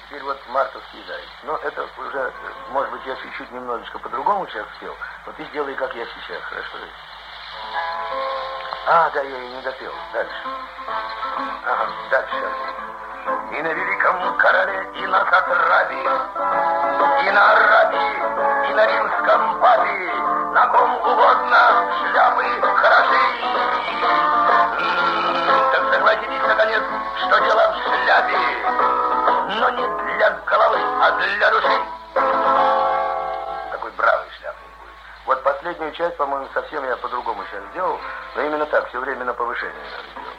теперь вот мартовский заяц. Но это уже, может быть, я чуть-чуть немножечко по-другому сейчас спел. Но ты сделай, как я сейчас, хорошо? А, да, я и не допел. Дальше. Ага, дальше. И на великом короле, и на сатрапе, и на арабе, и на римском папе, на ком угодно шляпы хороши. Так согласитесь, наконец, что дело в шляпе, но не для головы, а для души. Такой бравый шляпный будет. Вот последнюю часть, по-моему, совсем я по-другому сейчас сделал, но именно так, все время на повышение надо делать.